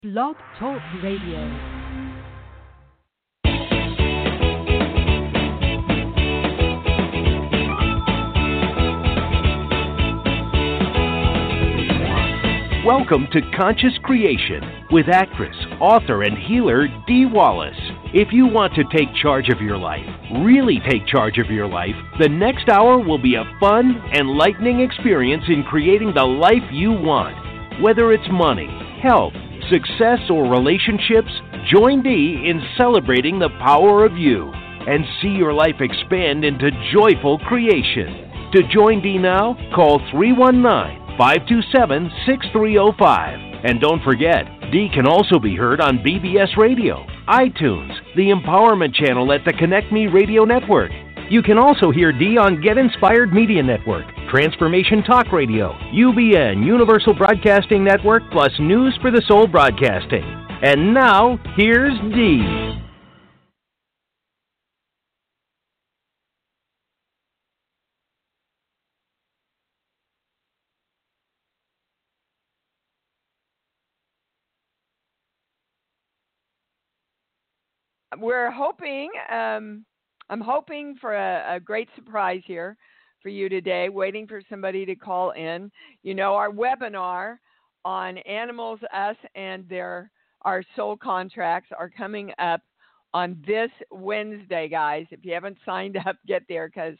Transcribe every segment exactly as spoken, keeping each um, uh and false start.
Blog Talk Radio. Welcome to Conscious Creation with actress, author, and healer Dee Wallace. If you want to take charge of your life, really take charge of your life, the next hour will be a fun, enlightening experience in creating the life you want. Whether it's money, health, success, or relationships, join Dee in celebrating the power of you and see your life expand into joyful creation. To join Dee now, call three one nine, five two seven, six three zero five. And don't forget, Dee can also be heard on B B S Radio, iTunes, the Empowerment Channel at the Connect Me Radio Network. You can also hear Dee on Get Inspired Media Network, Transformation Talk Radio, U B N, Universal Broadcasting Network, plus News for the Soul Broadcasting. And now, here's Dee. We're hoping, um, I'm hoping for a, a great surprise here for you today, waiting for somebody to call in. You know, our webinar on animals, us, and their our soul contracts are coming up on this Wednesday, guys. If you haven't signed up, get there, because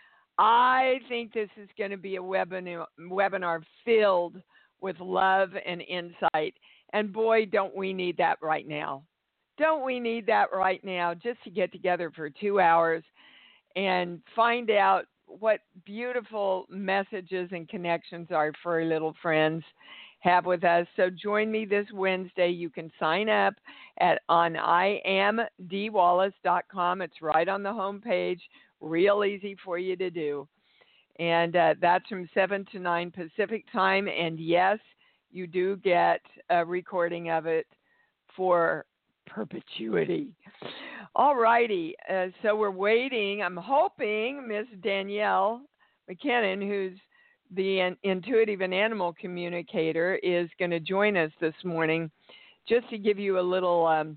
I think this is going to be a webinar, webinar filled with love and insight. And boy, don't we need that right now. Don't we need that right now, just to get together for two hours and find out what beautiful messages and connections our furry little friends have with us. So join me this Wednesday. You can sign up at on I am dee wallace dot com. It's right on the home page, real easy for you to do. And uh, that's from seven to nine Pacific time. And yes, you do get a recording of it for perpetuity. All righty. Uh, so we're waiting. I'm hoping Miss Danielle McKinnon, who's the intuitive and animal communicator, is going to join us this morning, just to give you a little um,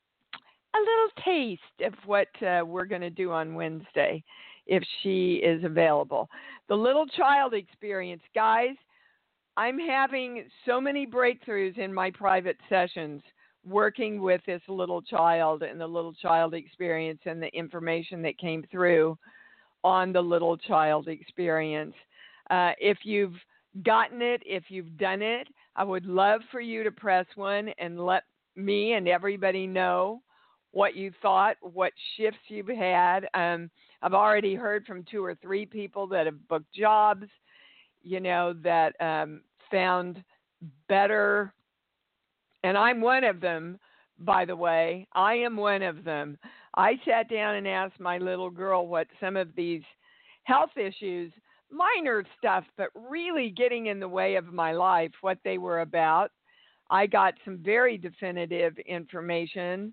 a little taste of what uh, we're going to do on Wednesday, if she is available. The little child experience, guys. I'm having so many breakthroughs in my private sessions, working with this little child and the little child experience and the information that came through on the little child experience. Uh, if you've gotten it, if you've done it, I would love for you to press one and let me and everybody know what you thought, what shifts you've had. Um, I've already heard from two or three people that have booked jobs, you know, that um, found better. And I'm one of them, by the way. I am one of them. I sat down and asked my little girl what some of these health issues, minor stuff, but really getting in the way of my life, what they were about. I got some very definitive information.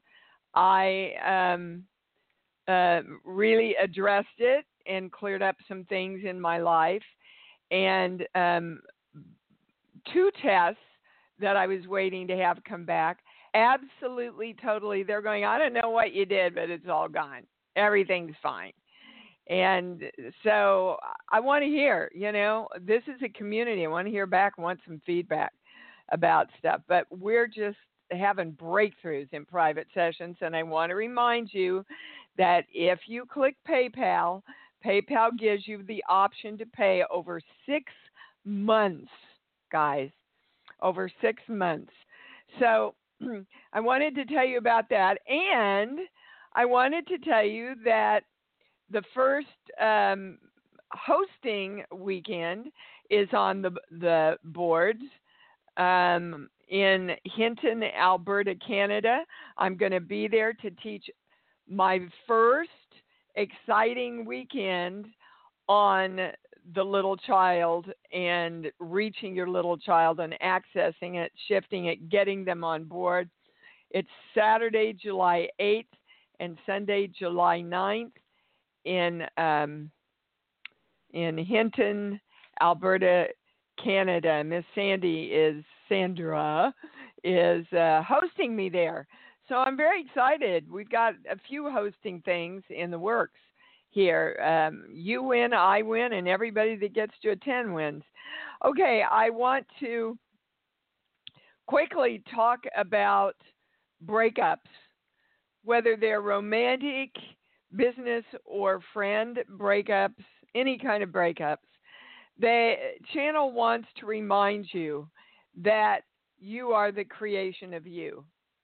I um, uh, really addressed it and cleared up some things in my life. And um, two tests that I was waiting to have come back, absolutely, totally, they're going, I don't know what you did, but it's all gone. Everything's fine. And so I want to hear, you know, this is a community. I want to hear back, I want some feedback about stuff. But we're just having breakthroughs in private sessions. And I want to remind you that if you click PayPal, PayPal gives you the option to pay over six months, guys. Over six months. So I wanted to tell you about that. And I wanted to tell you that the first um, hosting weekend is on the, the boards um, in Hinton, Alberta, Canada. I'm going to be there to teach my first exciting weekend on the little child and reaching your little child and accessing it, shifting it, getting them on board. It's Saturday, July eighth and Sunday, July ninth in um, in Hinton, Alberta, Canada. Miss Sandy is Sandra is uh, hosting me there. So I'm very excited. We've got a few hosting things in the works here. Um, you win, I win, and everybody that gets to attend wins. Okay, I want to quickly talk about breakups, whether they're romantic, business, or friend breakups, any kind of breakups. The channel wants to remind you that you are the creation of you.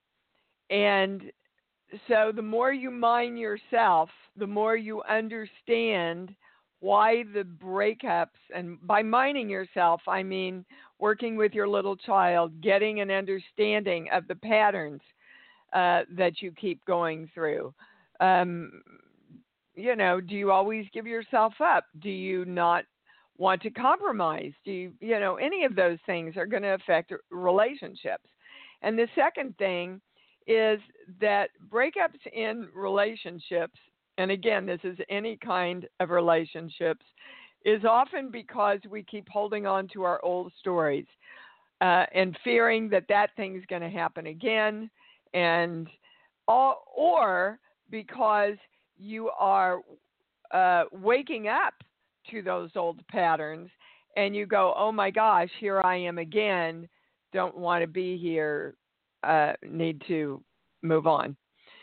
And so the more you mine yourself, the more you understand why the breakups, and by mining yourself, I mean working with your little child, getting an understanding of the patterns uh, that you keep going through. Um, you know, do you always give yourself up? Do you not want to compromise? Do you, you know, any of those things are going to affect relationships. And the second thing is that breakups in relationships, and again, this is any kind of relationships, is often because we keep holding on to our old stories uh, and fearing that that thing's going to happen again, and all, or because you are uh, waking up to those old patterns and you go, oh my gosh, here I am again, don't want to be here, uh, need to move on.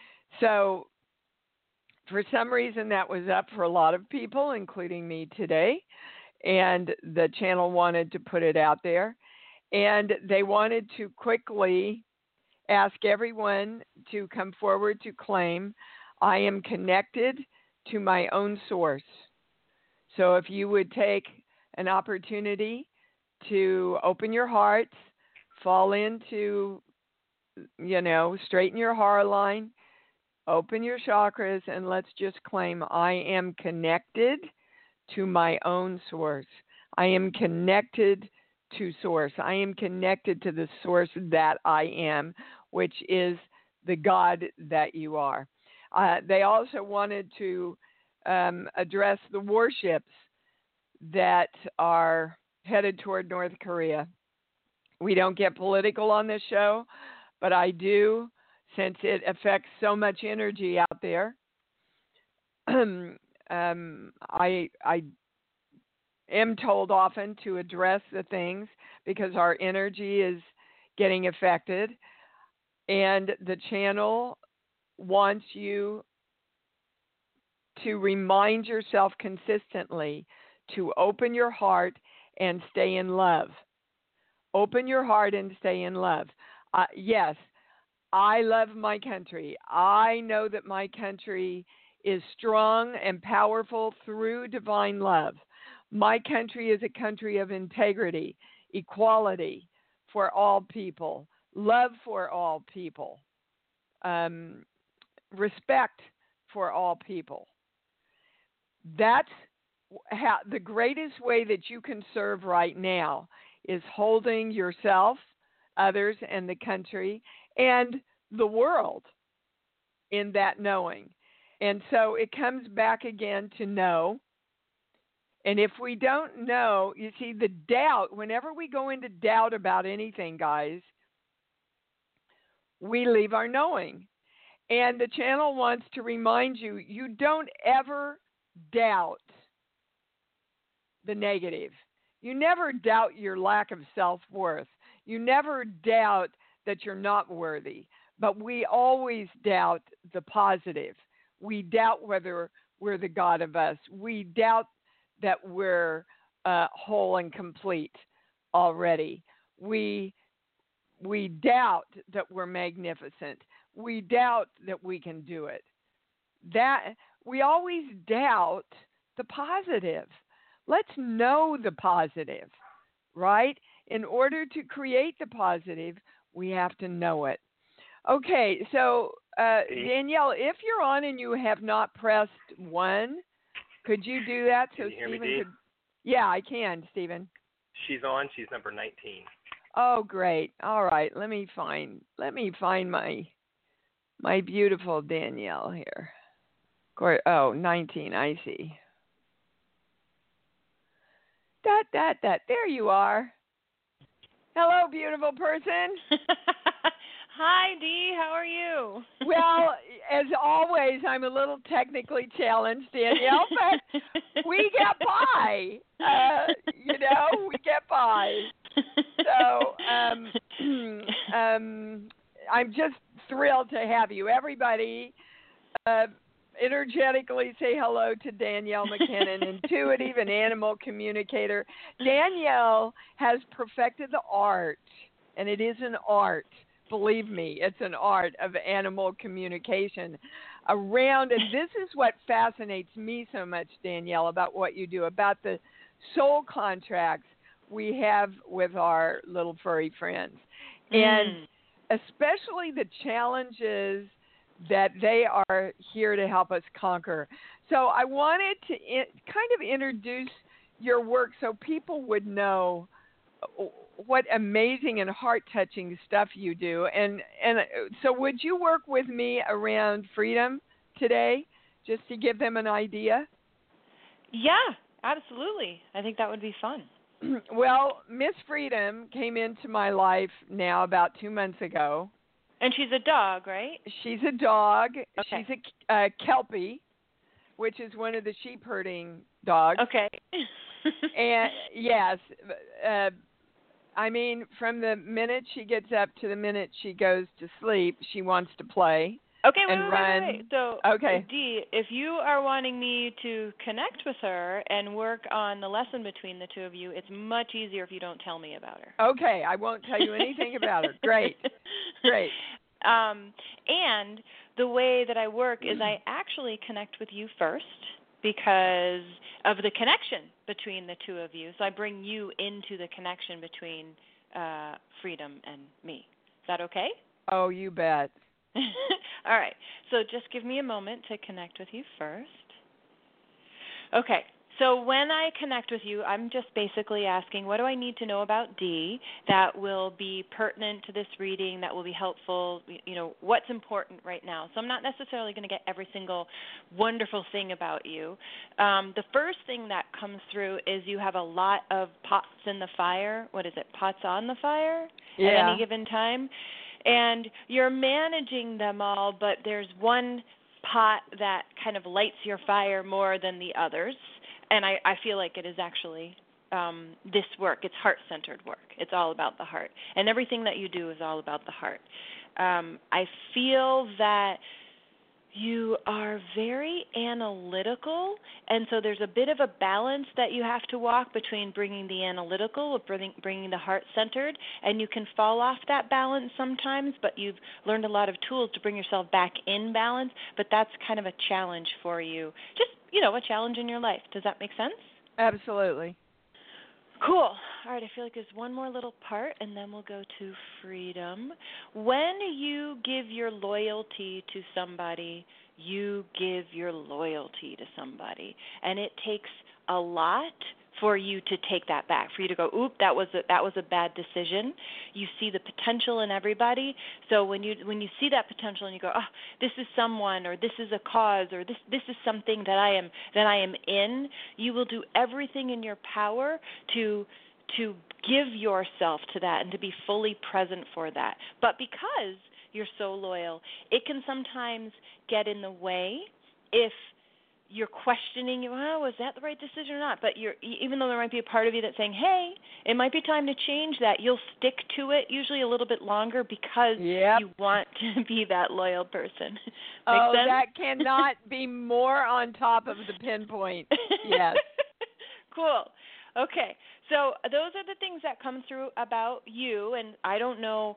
So for some reason that was up for a lot of people, including me today, and the channel wanted to put it out there, and they wanted to quickly ask everyone to come forward to claim, I am connected to my own source. So if you would take an opportunity to open your heart, fall into, you know, straighten your heart line, open your chakras, and let's just claim I am connected to my own source. I am connected to source. I am connected to the source that I am, which is the God that you are. Uh, they also wanted to um, address the warships that are headed toward North Korea. We don't get political on this show, but I do, since it affects so much energy out there. um, I, I am told often to address the things because our energy is getting affected, and the channel wants you to remind yourself consistently to open your heart and stay in love. Open your heart and stay in love. Uh, yes, I love my country. I know that my country is strong and powerful through divine love. My country is a country of integrity, equality for all people, love for all people, um, respect for all people. That's how, the greatest way that you can serve right now is holding yourself, others, and the country and the world in that knowing. And so it comes back again to know. And if we don't know, you see, the doubt, whenever we go into doubt about anything, guys, we leave our knowing. And the channel wants to remind you, you don't ever doubt the negative. You never doubt your lack of self-worth. You never doubt that you're not worthy. But we always doubt the positive. We doubt whether we're the God of us. We doubt that we're uh, whole and complete already. We we doubt that we're magnificent. We doubt that we can do it. That we always doubt the positive. Let's know the positive, right? In order to create the positive, we have to know it. Okay, so uh, Danielle, if you're on and you have not pressed one, could you do that so Can you hear Stephen me, Dee? could? Yeah, I can, Stephen. She's on. She's number nineteen. Oh, great. All right, let me find. Let me find my my beautiful Danielle here. Oh, nineteen. I see. That that that. There you are. Hello, beautiful person. Hi, Dee. How are you? Well, as always, I'm a little technically challenged, Danielle, but we get by. Uh, you know, we get by. So um, um, I'm just thrilled to have you. Everybody, uh, energetically say hello to Danielle McKinnon, intuitive and animal communicator. Danielle has perfected the art, and it is an art. Believe me, it's an art of animal communication around, and this is what fascinates me so much, Danielle, about what you do, about the soul contracts we have with our little furry friends, mm. and especially the challenges that they are here to help us conquer. So I wanted to in, kind of introduce your work so people would know what amazing and heart-touching stuff you do. And and so would you work with me around freedom today, just to give them an idea? Yeah, absolutely. I think that would be fun. Well, Miss Freedom came into my life now about two months ago. And she's a dog, right? She's a dog. Okay. She's a uh, Kelpie, which is one of the sheep herding dogs. Okay. And yes, uh, I mean, from the minute she gets up to the minute she goes to sleep, she wants to play. Okay, wait, and wait, run. wait, wait. So, okay. Dee, if you are wanting me to connect with her and work on the lesson between the two of you, it's much easier if you don't tell me about her. Okay, I won't tell you anything about her. Great, great. Um, and the way that I work is I actually connect with you first because of the connection between the two of you. So I bring you into the connection between uh, Freedom and me. Is that okay? Oh, you bet. All right. So just give me a moment to connect with you first. Okay. So when I connect with you, I'm just basically asking, what do I need to know about Dee that will be pertinent to this reading, that will be helpful, you know, what's important right now? So I'm not necessarily going to get every single wonderful thing about you. Um, the first thing that comes through is you have a lot of pots in the fire. What is it, pots on the fire yeah. at any given time? And you're managing them all, but there's one pot that kind of lights your fire more than the others. And I, I feel like it is actually um, this work. It's heart-centered work. It's all about the heart. And everything that you do is all about the heart. Um, I feel that you are very analytical, and so there's a bit of a balance that you have to walk between bringing the analytical or bringing, bringing the heart-centered, and you can fall off that balance sometimes, but you've learned a lot of tools to bring yourself back in balance, but that's kind of a challenge for you. Just, you know, a challenge in your life. Does that make sense? Absolutely. Cool. All right, I feel like there's one more little part, and then we'll go to Freedom. When you give your loyalty to somebody, you give your loyalty to somebody. And it takes a lot for you to take that back, for you to go, oop, that was a, that was a bad decision. You see the potential in everybody. So when you when you see that potential and you go, oh, this is someone, or this is a cause, or this this is something that I am that I am in, you will do everything in your power to to give yourself to that and to be fully present for that. But because you're so loyal, it can sometimes get in the way if you're questioning, oh, was that the right decision or not? But you're, even though there might be a part of you that's saying, hey, it might be time to change that, you'll stick to it usually a little bit longer because yep. you want to be that loyal person. Make oh, sense? that cannot be more on top of the pinpoint. Yes. Cool. Okay. So those are the things that come through about you, and I don't know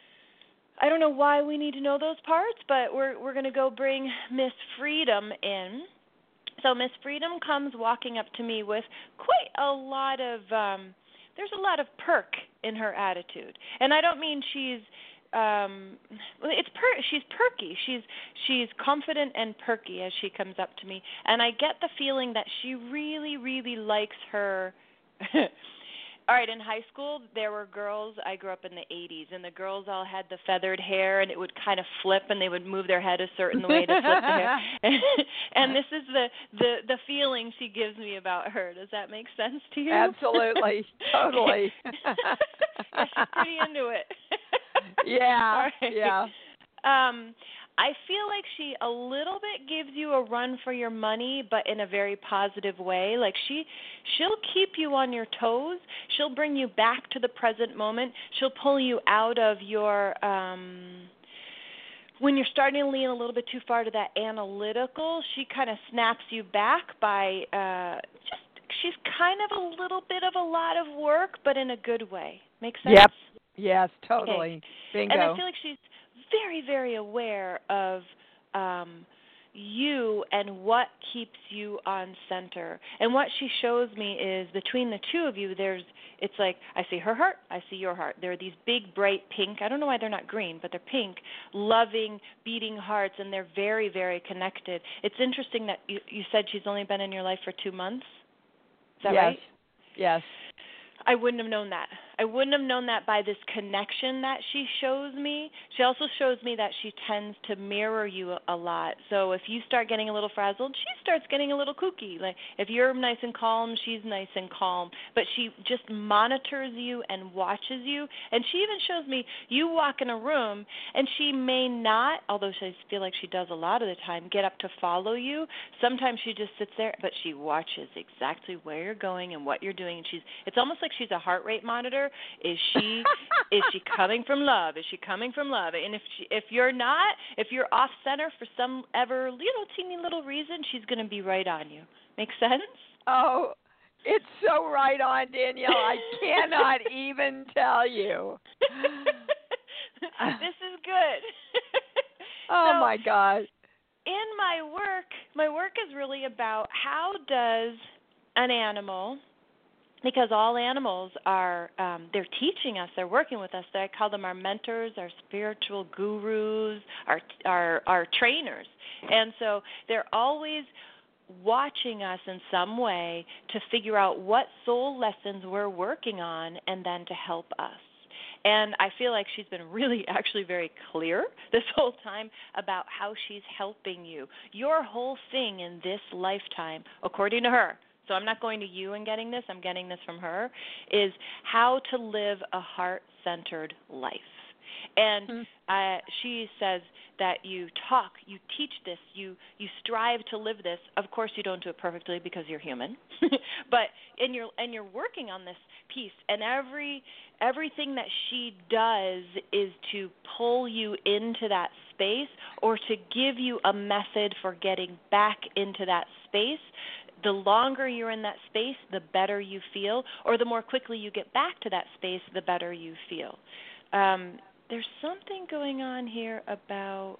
I don't know why we need to know those parts, but we're we're going to go bring Miss Freedom in. So Miss Freedom comes walking up to me with quite a lot of, um, there's a lot of perk in her attitude. And I don't mean she's, um, it's per, she's perky. She's she's confident and perky as she comes up to me. And I get the feeling that she really, really likes her. All right, in high school, there were girls, I grew up in the eighties, and the girls all had the feathered hair, and it would kind of flip, and they would move their head a certain way to flip the hair. And, and this is the, the, the feeling she gives me about her. Does that make sense to you? Absolutely. Totally. Yeah, she's pretty into it. Yeah, Right. yeah. Um, I feel like she a little bit gives you a run for your money, but in a very positive way. Like she, she'll keep you on your toes. She'll bring you back to the present moment. She'll pull you out of your, um, when you're starting to lean a little bit too far to that analytical, she kind of snaps you back by uh, just, she's kind of a little bit of a lot of work, but in a good way. Make sense? Yep. Yes, totally. Okay. Bingo. And I feel like she's very, very aware of um, you and what keeps you on center. And what she shows me is between the two of you, there's, it's like I see her heart, I see your heart. There are these big, bright pink, I don't know why they're not green, but they're pink, loving, beating hearts, and they're very, very connected. It's interesting that you, you said she's only been in your life for two months. Is that yes. right? Yes. I wouldn't have known that. I wouldn't have known that by this connection that she shows me. She also shows me that she tends to mirror you a, a lot. So if you start getting a little frazzled, she starts getting a little kooky. Like if you're nice and calm, she's nice and calm. But she just monitors you and watches you. And she even shows me you walk in a room and she may not, although I feel like she does a lot of the time, get up to follow you. Sometimes she just sits there, but she watches exactly where you're going and what you're doing. And she's it's almost like she's a heart rate monitor. Is she is she coming from love? Is she coming from love? And if she, if you're not, if you're off center for some ever, you know, teeny little reason, she's going to be right on you. Make sense? Oh, it's so right on, Danielle. I cannot even tell you. This is good. Oh, so, my God. In my work, my work is really about how does an animal, because all animals are, um, they're teaching us, they're working with us. I call them our mentors, our spiritual gurus, our, our, our trainers. And so they're always watching us in some way to figure out what soul lessons we're working on and then to help us. And I feel like she's been really actually very clear this whole time about how she's helping you. Your whole thing in this lifetime, according to her, so I'm not going to you and getting this, I'm getting this from her, is how to live a heart-centered life. And mm-hmm. uh, she says that you talk, you teach this, you, you strive to live this. Of course you don't do it perfectly because you're human, but and you're, and you're working on this piece. And every everything that she does is to pull you into that space or to give you a method for getting back into that space. The longer you're in that space, the better you feel, or the more quickly you get back to that space, the better you feel. Um, there's something going on here about,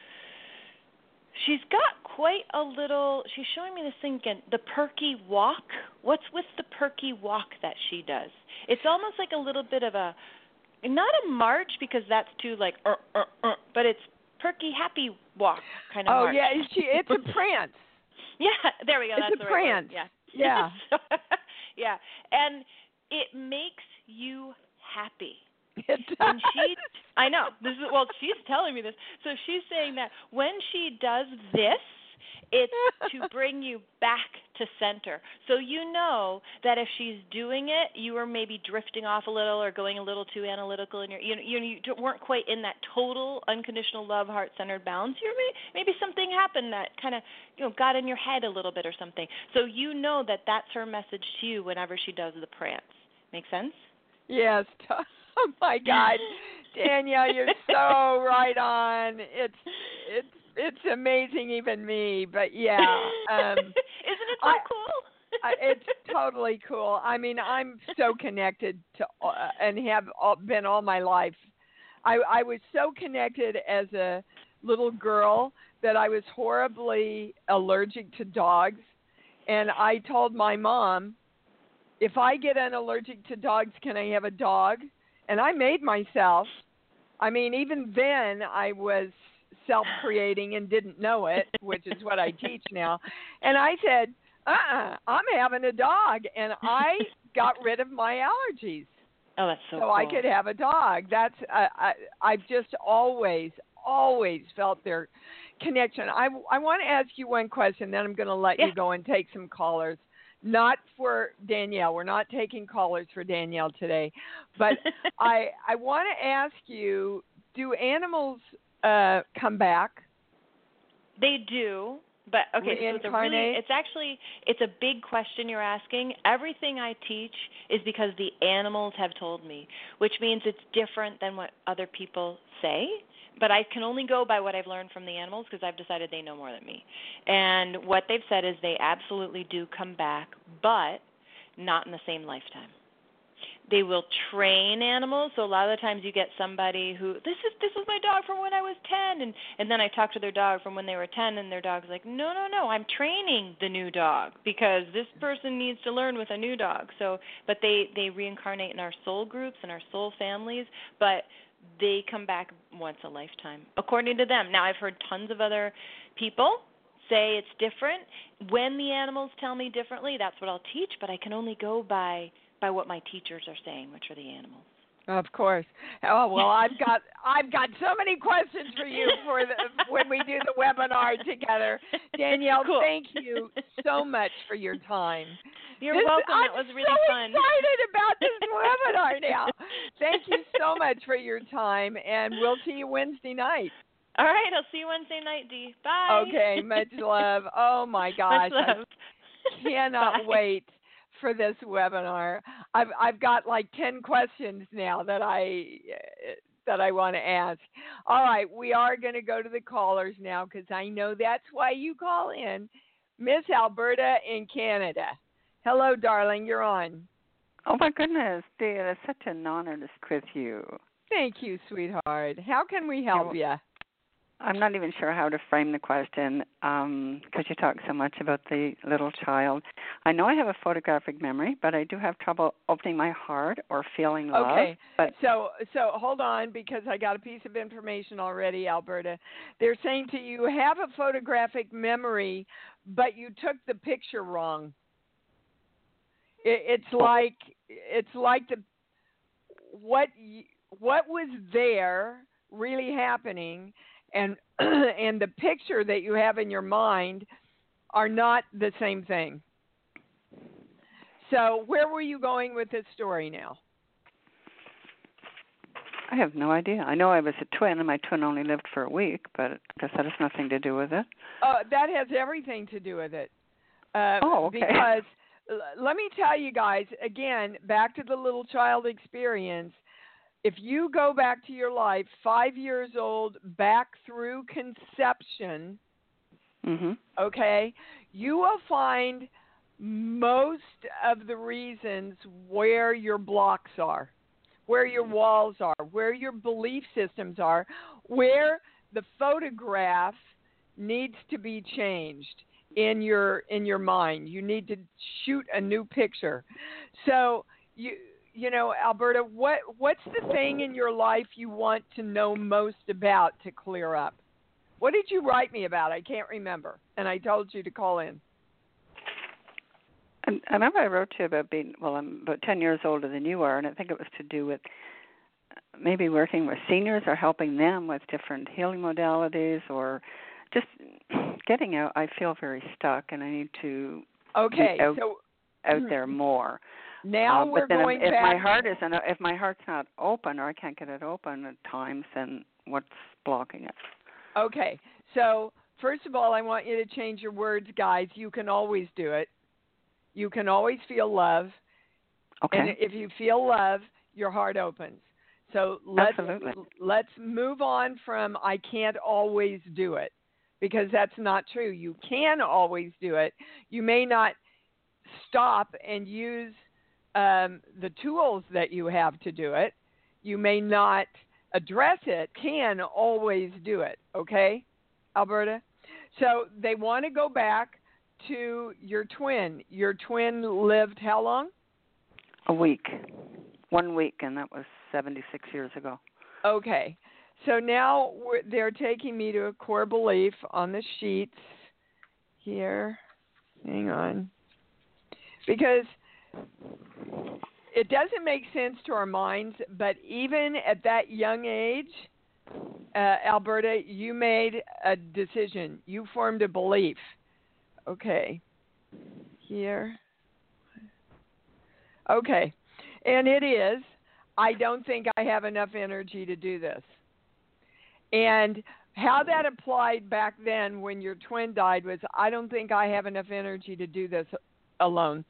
she's got quite a little, she's showing me this thing again, the perky walk. What's with the perky walk that she does? It's almost like a little bit of a, not a march because that's too like, uh, uh, uh, but it's perky happy walk kind of oh, march. Oh, yeah, she, it's a prance. Yeah, there we go. It's That's a the prance. right word. Yeah. Yeah. Yeah. And it makes you happy. It does. And she, I know. This is well. She's telling me this. So she's saying that when she does this, it's to bring you back to center. So you know that if she's doing it, you were maybe drifting off a little or going a little too analytical, and you're, you you, you weren't quite in that total unconditional love, heart-centered balance. You maybe something happened that kind of you know got in your head a little bit or something. So you know that that's her message to you whenever she does the prance. Make sense? Yes. Oh my God, Danielle, you're so right on. It's it's it's amazing, even me. But yeah, um, isn't it so I, cool? I, it's totally cool. I mean, I'm so connected to uh, and have all, been all my life. I I was so connected as a little girl that I was horribly allergic to dogs, and I told my mom, if I get an allergic to dogs, can I have a dog? And I made myself. I mean, even then I was self-creating and didn't know it, which is what I teach now. And I said, uh-uh, I'm having a dog. And I got rid of my allergies. Oh, that's so, so cool. I could have a dog. That's uh, I, I've just always, always felt their connection. I, I want to ask you one question, then I'm going to let yeah. you go and take some callers. Not for Danielle. We're not taking callers for Danielle today. But I I want to ask you do animals uh, come back? They do, but okay. So it's a really, it's actually, it's a big question you're asking. Everything I teach is because the animals have told me, which means it's different than what other people say. But I can only go by what I've learned from the animals because I've decided they know more than me. And what they've said is they absolutely do come back, but not in the same lifetime. They will train animals. So a lot of the times you get somebody who, this is this was my dog from when I was ten, and and then I talk to their dog from when they were ten, and their dog's like, no, no, no, I'm training the new dog because this person needs to learn with a new dog. So, but they they reincarnate in our soul groups and our soul families, but they come back once a lifetime, according to them. Now, I've heard tons of other people say it's different. When the animals tell me differently, that's what I'll teach, but I can only go by by what my teachers are saying, which are the animals. Of course. Oh well, I've got I've got so many questions for you for the, when we do the webinar together. Danielle, cool. Thank you so much for your time. You're this, welcome. I'm It was really so fun. I'm excited about this webinar now. Thank you so much for your time, and we'll see you Wednesday night. All right, I'll see you Wednesday night, Dee. Bye. Okay, much love. Oh my gosh, much love. I cannot wait for this webinar. I've I've got like ten questions now that I that I want to ask. All right, we are going to go to the callers now because I know that's why you call in. Miss Alberta in Canada. Hello, darling. You're on. Oh my goodness, dear, it's such an honor to speak with you. Thank you, sweetheart. How can we help you? I'm not even sure how to frame the question because um, you talk so much about the little child. I know I have a photographic memory, but I do have trouble opening my heart or feeling love. Okay, but so so hold on because I got a piece of information already, Alberta. They're saying to you, you have a photographic memory, but you took the picture wrong. It, it's like it's like the what what was there really happening. And and the picture that you have in your mind are not the same thing. So where were you going with this story now? I have no idea. I know I was a twin, and my twin only lived for a week, but I guess that has nothing to do with it. Uh, that has everything to do with it. Uh, oh, okay. Because l- let me tell you guys, again, back to the little child experience. If you go back to your life, five years old, back through conception, mm-hmm. okay, you will find most of the reasons where your blocks are, where your walls are, where your belief systems are, where the photograph needs to be changed in your in your mind. You need to shoot a new picture. So you. You know, Alberta, what what's the thing in your life you want to know most about to clear up? What did you write me about? I can't remember. And I told you to call in. And I remember I wrote to you about being, well, I'm about ten years older than you are, and I think it was to do with maybe working with seniors or helping them with different healing modalities or just getting out. I feel very stuck, and I need to okay, be out, so, out there more. Now um, we're but then going if, back. If my heart isn't, if my heart's not open, or I can't get it open at times, then what's blocking it? Okay. So first of all, I want you to change your words, guys. You can always do it. You can always feel love. Okay. And if you feel love, your heart opens. So let's Absolutely. let's move on from I can't always do it, because that's not true. You can always do it. You may not stop and use Um, the tools that you have to do it. You may not address it, can always do it, okay, Alberta? So they want to go back to your twin. Your twin lived how long? A week. One week, and that was seventy-six years ago. Okay. So now we're, they're taking me to a core belief on the sheets here. Hang on. Because it doesn't make sense to our minds, but even at that young age, uh, Alberta, you made a decision. You formed a belief. Okay. Here. Okay. And it is, I don't think I have enough energy to do this. And how that applied back then when your twin died was, I don't think I have enough energy to do this alone.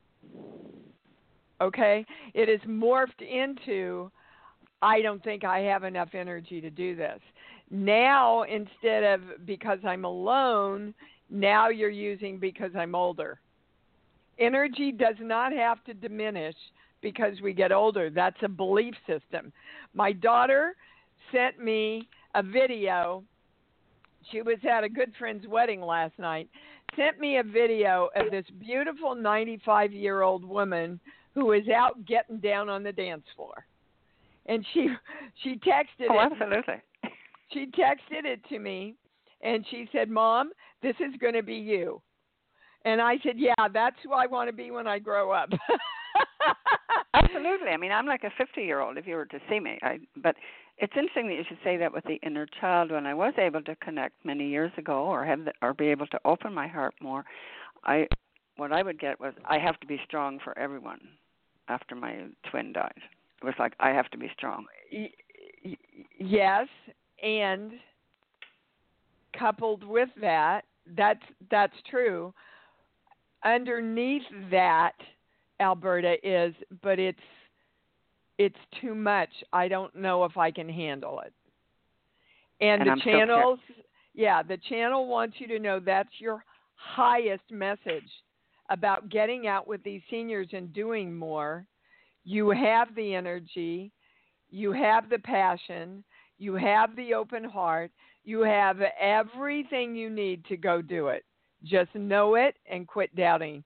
Okay? It is morphed into, I don't think I have enough energy to do this. Now, instead of because I'm alone, now you're using because I'm older. Energy does not have to diminish because we get older. That's a belief system. My daughter sent me a video. She was at a good friend's wedding last night. Sent me a video of this beautiful ninety-five-year-old woman who is out getting down on the dance floor. And she she texted oh, it. absolutely. She texted it to me, and she said, Mom, this is going to be you. And I said, yeah, that's who I want to be when I grow up. Absolutely. I mean, I'm like a fifty-year-old if you were to see me. I, but it's interesting that you should say that with the inner child. When I was able to connect many years ago, or have the, or be able to open my heart more, I what I would get was I have to be strong for everyone. After my twin died, it was like I have to be strong. Yes, and coupled with that, that's that's true. Underneath that, Alberta, is, but it's it's too much. I don't know if I can handle it. And, and the I'm channels, yeah, the channel wants you to know that's your highest message about getting out with these seniors and doing more. You have the energy, you have the passion, you have the open heart, you have everything you need to go do it. Just know it and quit doubting.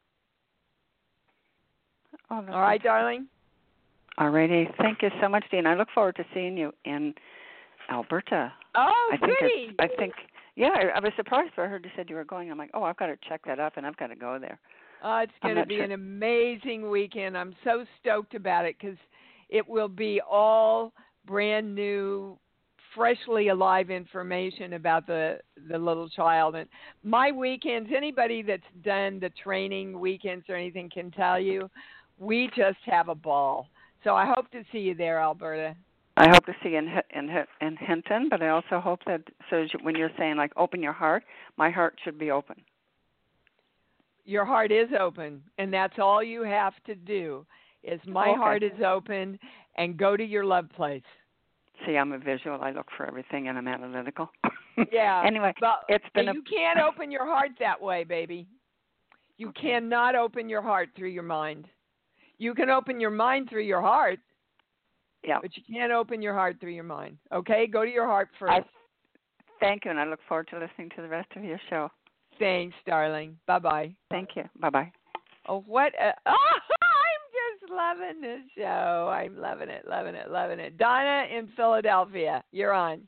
Oh, all right, darling? All righty. Thank you so much, Dean. I look forward to seeing you in Alberta. Oh, I think goody. I think, yeah, I, I was surprised when I heard you said you were going. I'm like, oh, I've got to check that up, and I've got to go there. Uh, it's going to be sure. an amazing weekend. I'm so stoked about it because it will be all brand new, freshly alive information about the, the little child. And my weekends, anybody that's done the training weekends or anything can tell you, we just have a ball. So I hope to see you there, Alberta. I hope to see you in, in, in Hinton, but I also hope that, so when you're saying, like, open your heart, my heart should be open. Your heart is open, and that's all you have to do is my okay. heart is open, and go to your love place. See, I'm a visual. I look for everything, and I'm analytical. Yeah. Anyway, but it's been you a... can't open your heart that way, baby. You okay. cannot open your heart through your mind. You can open your mind through your heart, yeah, but you can't open your heart through your mind. Okay? Go to your heart first. I, thank you, and I look forward to listening to the rest of your show. Thanks, darling. Bye-bye. Thank you. Bye-bye. Oh, what? A, oh, I'm just loving this show. I'm loving it, loving it, loving it. Donna in Philadelphia, you're on.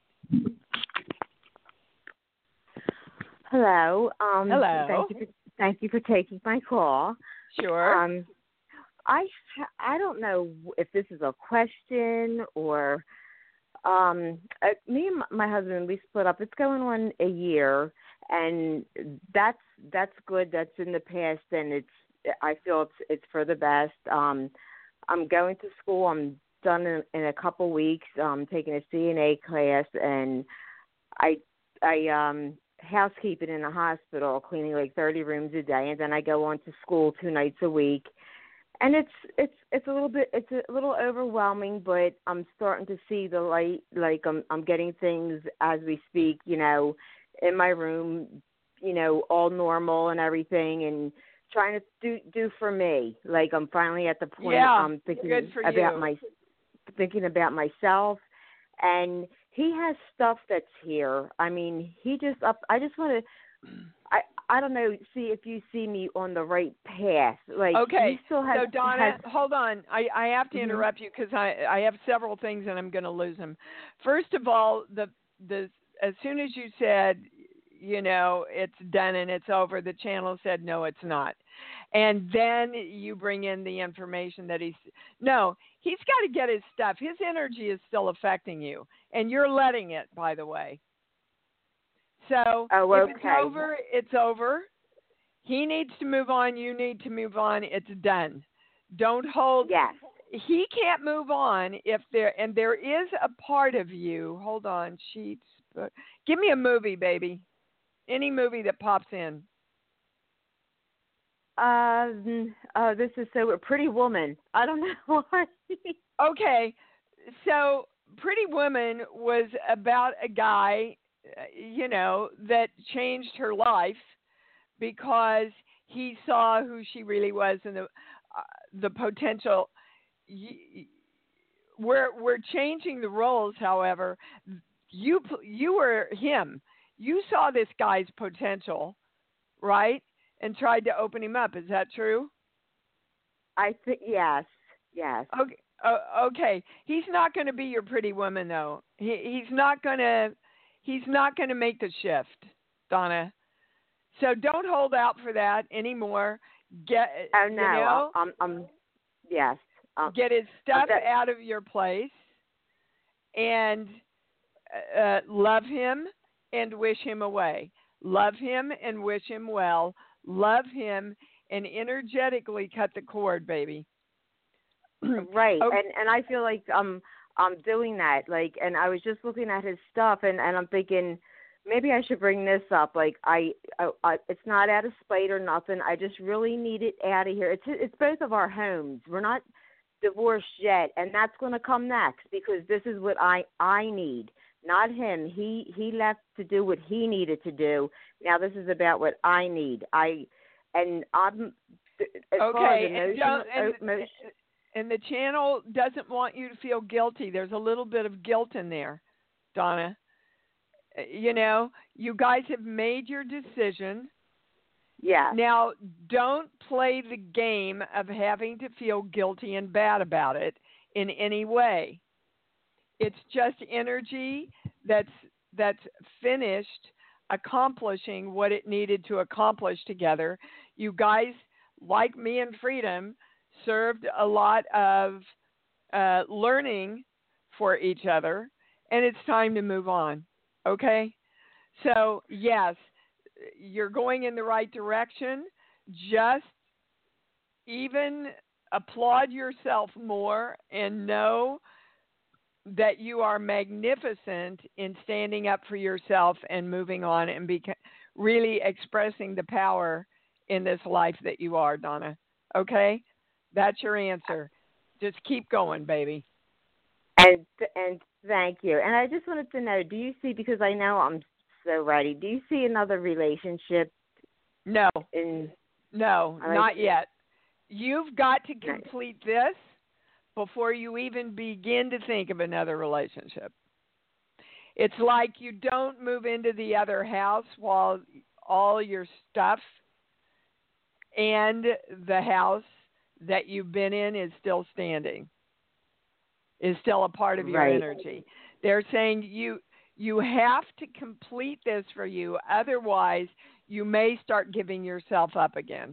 Hello. Um, Hello. Thank you, for, thank you for taking my call. Sure. Um, I I don't know if this is a question or um, uh, me and my husband, we split up. It's going on a year, and that's that's good. That's in the past, and it's I feel it's it's for the best. Um, I'm going to school. I'm done in, in a couple weeks. I'm taking a C N A class, and I I um. housekeeping in a hospital, cleaning like thirty rooms a day, and then I go on to school two nights a week. And it's it's it's a little bit it's a little overwhelming, but I'm starting to see the light. Like I'm I'm getting things as we speak, you know, in my room, you know, all normal and everything, and trying to do do for me. Like I'm finally at the point yeah, I'm thinking good for about you. my thinking about myself. And he has stuff that's here. I mean, he just up. I just want to. I I don't know. See if you see me on the right path. Like okay. He still has, so Donna, has, hold on. I, I have to mm-hmm. interrupt you because I I have several things and I'm going to lose them. First of all, the the as soon as you said, you know, it's done and it's over, the channel said no, it's not. And then you bring in the information that he's no, he's got to get his stuff. His energy is still affecting you, and you're letting it, by the way. So oh, if okay. it's over, it's over. He needs to move on. You need to move on. It's done. Don't hold. Yes. He can't move on if there, and there is a part of you. Hold on, sheets, Give me a movie, baby. Any movie that pops in. Uh, oh, this is so Pretty Woman. I don't know why. Okay, so Pretty Woman was about a guy, you know, that changed her life because he saw who she really was and the uh, the potential. We're we're changing the roles, however. You you were him. You saw this guy's potential, right? And tried to open him up. Is that true? I think yes, yes. Okay, uh, okay. He's not going to be your Pretty Woman, though. He he's not going to he's not going to make the shift, Donna. So don't hold out for that anymore. Get oh no, you know, I'm, I'm yes. Um, get his stuff that, out of your place, and uh, love him and wish him away. Love him and wish him well. Love him and energetically cut the cord, baby. Right, okay. and and I feel like I'm I'm doing that. Like, and I was just looking at his stuff, and, and I'm thinking maybe I should bring this up. Like, I, I, I it's not out of spite or nothing. I just really need it out of here. It's it's both of our homes. We're not divorced yet, and that's going to come next because this is what I I need. Not him. He he left to do what he needed to do. Now this is about what I need. I and I'm as okay. far as And, emotion, and, emotion, and the channel doesn't want you to feel guilty. There's a little bit of guilt in there, Donna. You know, you guys have made your decision. yeah. Now don't play the game of having to feel guilty and bad about it in any way. It's just energy that's that's finished accomplishing what it needed to accomplish together. You guys, like me and Freedom, served a lot of uh, learning for each other, and it's time to move on, okay? So, yes, you're going in the right direction. Just even applaud yourself more and know that you are magnificent in standing up for yourself and moving on and beca- really expressing the power in this life that you are, Donna. Okay? That's your answer. Just keep going, baby. And and thank you. And I just wanted to know, do you see, because I know I'm so ready, do you see another relationship? No. In No, like not it. yet. You've got to complete this before you even begin to think of another relationship. It's like you don't move into the other house while all your stuff and the house that you've been in is still standing, is still a part of your right. energy. They're saying you you have to complete this for you, otherwise you may start giving yourself up again.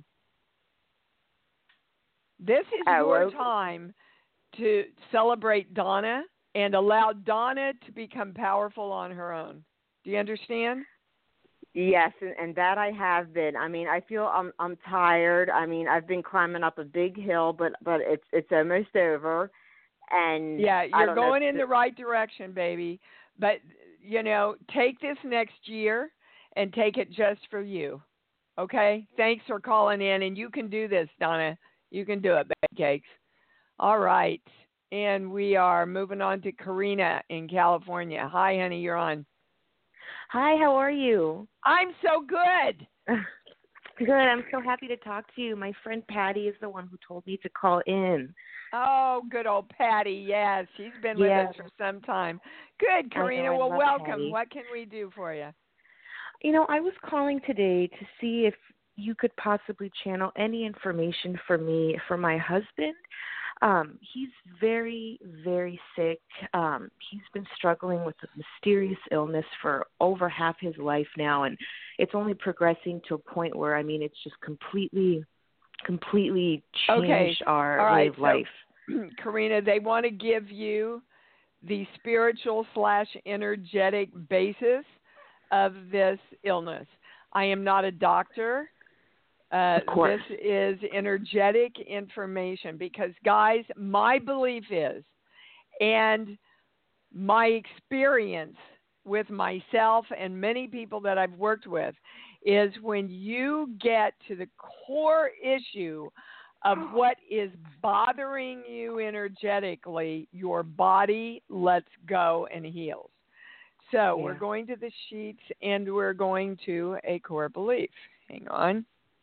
This is oh, your okay. time to celebrate Donna and allow Donna to become powerful on her own. Do you understand? Yes, and, and that I have been. I mean, I feel I'm I'm tired. I mean, I've been climbing up a big hill, but but it's it's almost over. And yeah, you're going know, in the right direction, baby. But you know, take this next year and take it just for you. Okay? Thanks for calling in, and you can do this, Donna. You can do it, baby cakes. All right. And we are moving on to Karina in California. Hi, honey, you're on. Hi, how are you? I'm so good. Good. I'm so happy to talk to you. My friend Patty is the one who told me to call in. Oh, good old Patty. Yes, she's been with yes. us for some time. Good, Karina. I know, I well, love welcome. Patty. What can we do for you? You know, I was calling today to see if you could possibly channel any information for me for my husband. Um, he's very, very sick. Um, he's been struggling with a mysterious illness for over half his life now, and it's only progressing to a point where, I mean, it's just completely, completely changed okay. our All way right. of life. So, Karina, they want to give you the spiritual slash energetic basis of this illness. I am not a doctor. Uh, this is energetic information because, guys, my belief is, and my experience with myself and many people that I've worked with is when you get to the core issue of what is bothering you energetically, your body lets go and heals. So yeah. We're going to the sheets and we're going to a core belief. Hang on.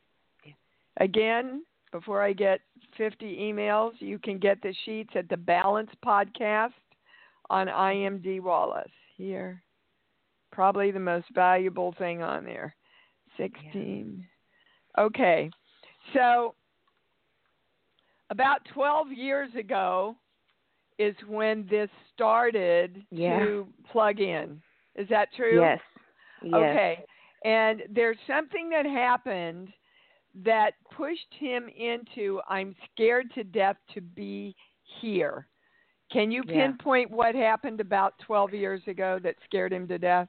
Again, before I get fifty emails, you can get the sheets at the Balance Podcast on I M D Wallace. Here, probably the most valuable thing on there. sixteen. Yeah. Okay, so about twelve years ago is when this started yeah. to plug in. Is that true? Yes. yes. Okay, and there's something that happened that pushed him into, I'm scared to death to be here. Can you pinpoint yeah. what happened about twelve years ago that scared him to death?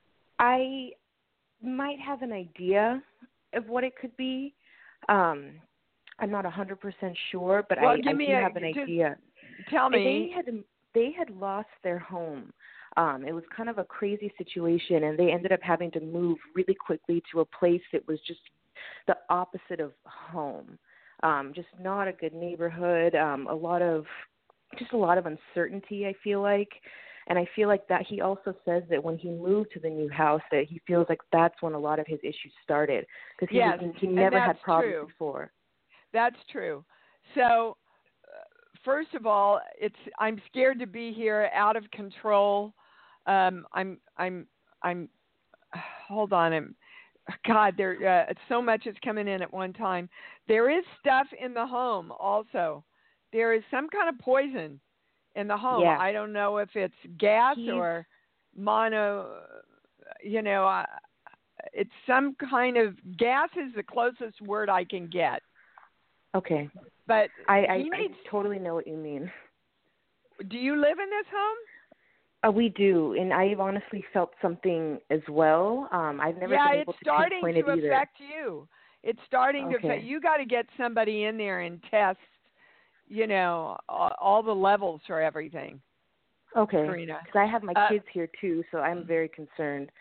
I might have an idea of what it could be. Um, I'm not one hundred percent sure, but well, I, give I me do a, have an idea. Tell me. They had, they had lost their home. Um, it was kind of a crazy situation, and they ended up having to move really quickly to a place that was just the opposite of home. Um, just not a good neighborhood, um, a lot of, just a lot of uncertainty, I feel like. And I feel like that he also says that when he moved to the new house, that he feels like that's when a lot of his issues started. Because he, yes, he never had problems true. before. That's true. So, uh, first of all, it's I'm scared to be here, out of control. Um, I'm, I'm, I'm, hold on, I'm, God, there, uh, so much is coming in at one time. There is stuff in the home also. There is some kind of poison in the home. Yeah. I don't know if it's gas He's, or mono, you know, uh, it's some kind of, gas is the closest word I can get. Okay. But I, I, needs, I totally know what you mean. Do you live in this home? Uh, we do, and I've honestly felt something as well. Um, I've never yeah, been able it's to starting pinpoint to it either. affect you. It's starting okay. to affect you. Got to get somebody in there and test, you know, all, all the levels for everything. Okay, Karina, because I have my uh, kids here too, so I'm very concerned.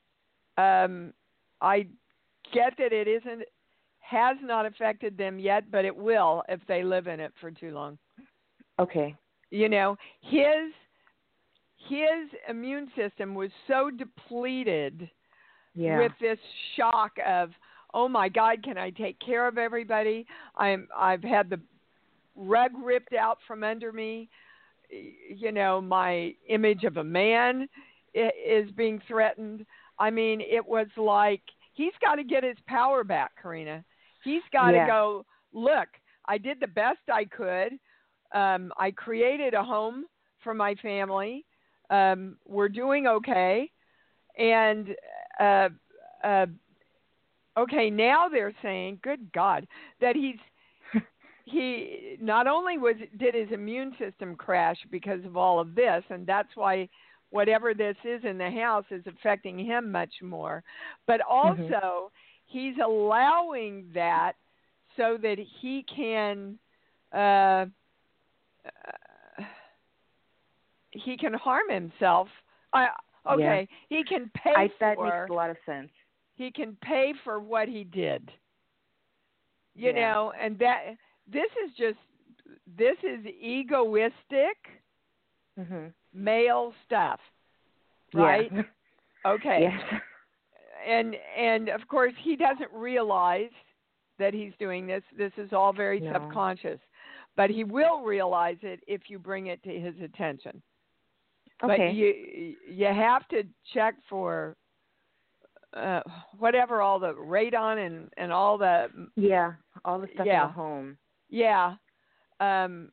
Um, I get that it isn't, has not affected them yet, but it will if they live in it for too long. Okay. You know, his his immune system was so depleted yeah. with this shock of, oh my God, can I take care of everybody? I'm I've had the rug ripped out from under me. You know, my image of a man is being threatened. I mean, it was like he's got to get his power back, Karina. He's got to yeah. go, look, I did the best I could. Um, I created a home for my family. Um, we're doing okay. And, uh, uh, okay, now they're saying, good God, that he's, he not only was did his immune system crash because of all of this, and that's why whatever this is in the house is affecting him much more, but also mm-hmm. he's allowing that so that he can uh, uh, he can harm himself. Uh, okay, yeah. he can pay I, for. That makes a lot of sense. He can pay for what he did. You yeah. know, and that this is just this is egoistic mm-hmm. male stuff, right? Yeah. Okay. Yes. And and of course he doesn't realize that he's doing this. This is all very no. subconscious, but he will realize it if you bring it to his attention. Okay. But you you have to check for uh, whatever all the radon and, and all the yeah all the stuff yeah. in the home. Yeah. Um,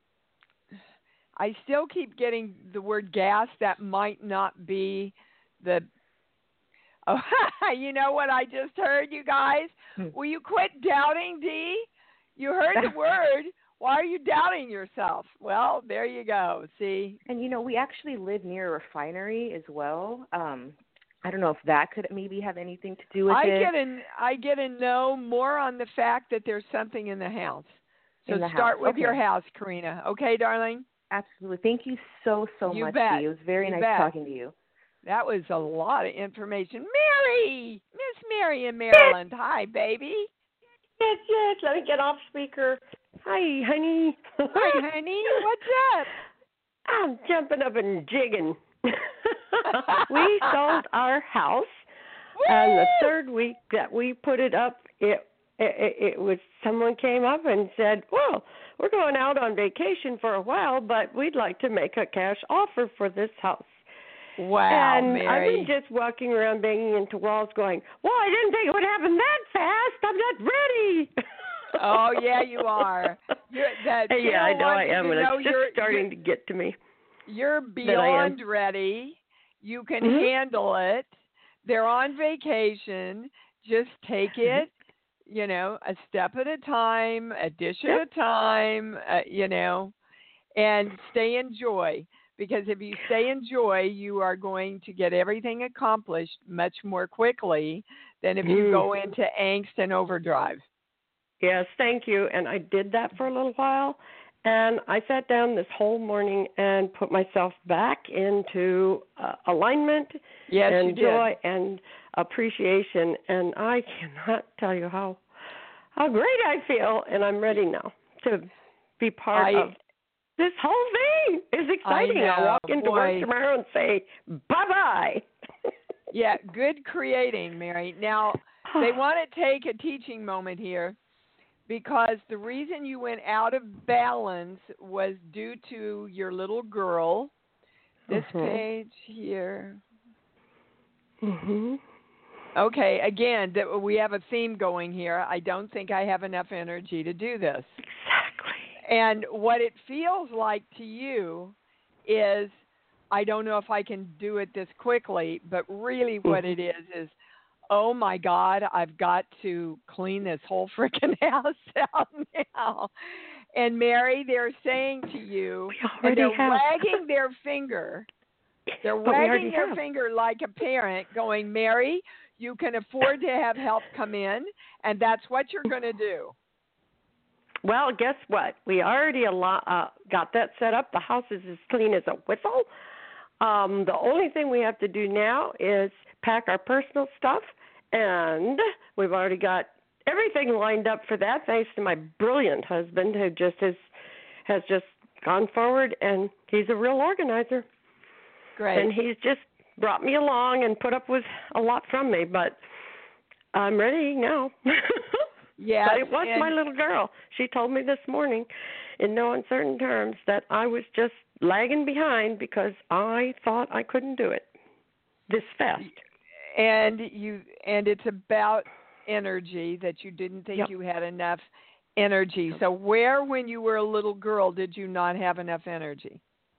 I still keep getting the word gas. That might not be the. Oh, you know what I just heard, you guys? Hmm. Will you quit doubting, Dee? You heard the word. Why are you doubting yourself? Well, there you go. See? And, you know, we actually live near a refinery as well. Um, I don't know if that could maybe have anything to do with I it. Get a, I get to know more on the fact that there's something in the house. So the start house. with okay. your house, Karina. Okay, darling? Absolutely. Thank you so, so you much, bet. Dee. It was very you nice bet. talking to you. that was a lot of information. Mary, Miss Mary in Maryland. Hi, baby. Yes, yes. Let me get off speaker. Hi, honey. Hi, honey. What's up? I'm jumping up and jigging. We sold our house, Woo! and the third week that we put it up, it, it it was someone came up and said, "Well, we're going out on vacation for a while, but we'd like to make a cash offer for this house." Wow, and Mary. I've been just walking around banging into walls going, well, I didn't think it would happen that fast. I'm not ready. Oh, yeah, you are. You're, that Hey, yeah, I know I am, and know it's just you're, starting you're, to get to me. You're beyond ready. You can mm-hmm. handle it. They're on vacation. Just take it, you know, a step at a time, a dish yep. at a time, uh, you know, and stay in joy. Because if you stay in joy, you are going to get everything accomplished much more quickly than if you mm. go into angst and overdrive. Yes, thank you. And I did that for a little while. And I sat down this whole morning and put myself back into uh, alignment yes, and you did. joy and appreciation. And I cannot tell you how how great I feel. And I'm ready now to be part I, of this whole thing. Is exciting. I know, I'll walk into boy. work tomorrow and say, bye-bye. Yeah, good creating, Mary. Now, they want to take a teaching moment here because the reason you went out of balance was due to your little girl. This mm-hmm. page here. Mm-hmm. Okay, again, that we have a theme going here. I don't think I have enough energy to do this. Exactly. And what it feels like to you is, I don't know if I can do it this quickly, but really what mm-hmm. it is is, oh my God, I've got to clean this whole freaking house out now. And Mary, they're saying to you, and they're have. wagging their finger, they're but wagging their have. finger like a parent going, Mary, you can afford to have help come in, and that's what you're going to do. Well, guess what? We already a lot, uh, got that set up. The house is as clean as a whistle. Um, the only thing we have to do now is pack our personal stuff, and we've already got everything lined up for that, thanks to my brilliant husband who just has, has just gone forward, and he's a real organizer. Great. And he's just brought me along and put up with a lot from me, but I'm ready now. Yes, but it was and- my little girl. She told me this morning in no uncertain terms that I was just lagging behind because I thought I couldn't do it this fast. And you and it's about energy, that you didn't think yep. you had enough energy. So where, when you were a little girl, did you not have enough energy?